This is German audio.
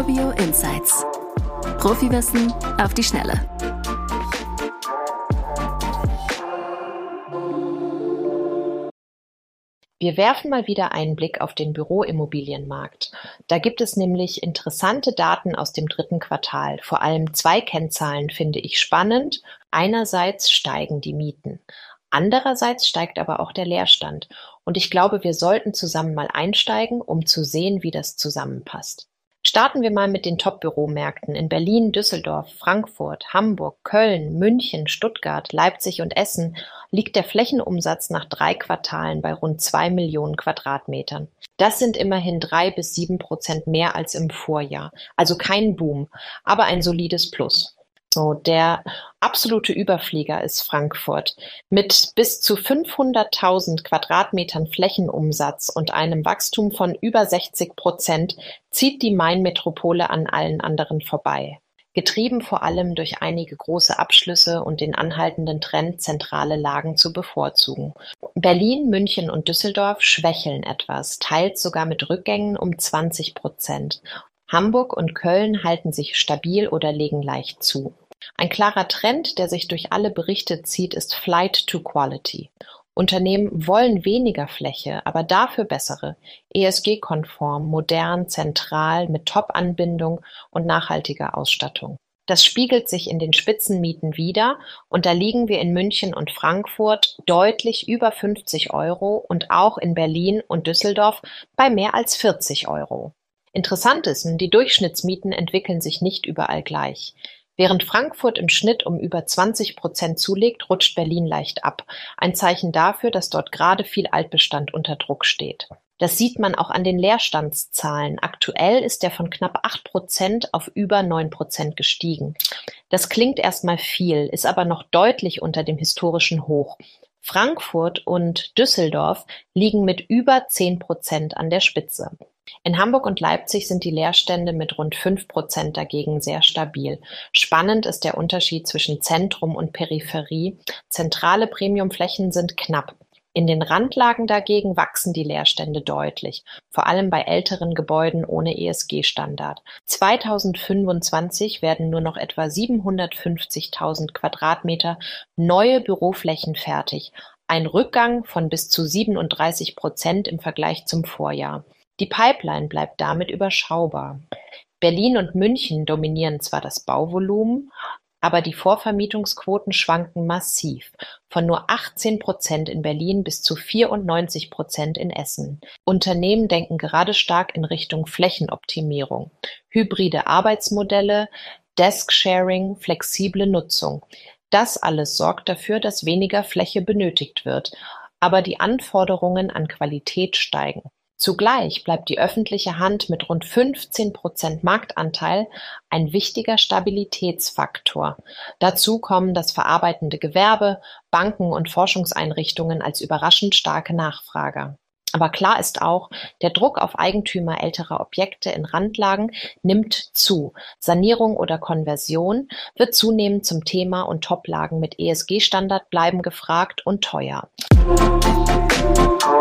Urbio Insights. Profiwissen auf die Schnelle. Wir werfen mal wieder einen Blick auf den Büroimmobilienmarkt. Da gibt es nämlich interessante Daten aus dem dritten Quartal. Vor allem 2 Kennzahlen finde ich spannend. Einerseits steigen die Mieten. Andererseits steigt aber auch der Leerstand. Und ich glaube, wir sollten zusammen mal einsteigen, um zu sehen, wie das zusammenpasst. Starten wir mal mit den Top-Büromärkten in Berlin, Düsseldorf, Frankfurt, Hamburg, Köln, München, Stuttgart, Leipzig und Essen liegt der Flächenumsatz nach 3 Quartalen bei rund 2 Millionen Quadratmetern. Das sind immerhin 3-7% mehr als im Vorjahr. Also kein Boom, aber ein solides Plus. So, der absolute Überflieger ist Frankfurt. Mit bis zu 500.000 Quadratmetern Flächenumsatz und einem Wachstum von über 60% zieht die Main-Metropole an allen anderen vorbei. Getrieben vor allem durch einige große Abschlüsse und den anhaltenden Trend, zentrale Lagen zu bevorzugen. Berlin, München und Düsseldorf schwächeln etwas, teils sogar mit Rückgängen um 20%. Hamburg und Köln halten sich stabil oder legen leicht zu. Ein klarer Trend, der sich durch alle Berichte zieht, ist Flight to Quality. Unternehmen wollen weniger Fläche, aber dafür bessere, ESG-konform, modern, zentral, mit Top-Anbindung und nachhaltiger Ausstattung. Das spiegelt sich in den Spitzenmieten wider und da liegen wir in München und Frankfurt deutlich über 50 € und auch in Berlin und Düsseldorf bei mehr als 40 €. Interessant ist, die Durchschnittsmieten entwickeln sich nicht überall gleich. Während Frankfurt im Schnitt um über 20% zulegt, rutscht Berlin leicht ab. Ein Zeichen dafür, dass dort gerade viel Altbestand unter Druck steht. Das sieht man auch an den Leerstandszahlen. Aktuell ist er von knapp 8% auf über 9% gestiegen. Das klingt erstmal viel, ist aber noch deutlich unter dem historischen Hoch. Frankfurt und Düsseldorf liegen mit über 10% an der Spitze. In Hamburg und Leipzig sind die Leerstände mit rund 5% dagegen sehr stabil. Spannend ist der Unterschied zwischen Zentrum und Peripherie. Zentrale Premiumflächen sind knapp. In den Randlagen dagegen wachsen die Leerstände deutlich, vor allem bei älteren Gebäuden ohne ESG-Standard. 2025 werden nur noch etwa 750.000 Quadratmeter neue Büroflächen fertig, ein Rückgang von bis zu 37% im Vergleich zum Vorjahr. Die Pipeline bleibt damit überschaubar. Berlin und München dominieren zwar das Bauvolumen, aber die Vorvermietungsquoten schwanken massiv, von nur 18% in Berlin bis zu 94% in Essen. Unternehmen denken gerade stark in Richtung Flächenoptimierung, hybride Arbeitsmodelle, Desk-Sharing, flexible Nutzung. Das alles sorgt dafür, dass weniger Fläche benötigt wird, aber die Anforderungen an Qualität steigen. Zugleich bleibt die öffentliche Hand mit rund 15% Marktanteil ein wichtiger Stabilitätsfaktor. Dazu kommen das verarbeitende Gewerbe, Banken und Forschungseinrichtungen als überraschend starke Nachfrager. Aber klar ist auch, der Druck auf Eigentümer älterer Objekte in Randlagen nimmt zu. Sanierung oder Konversion wird zunehmend zum Thema und Toplagen mit ESG-Standard bleiben gefragt und teuer.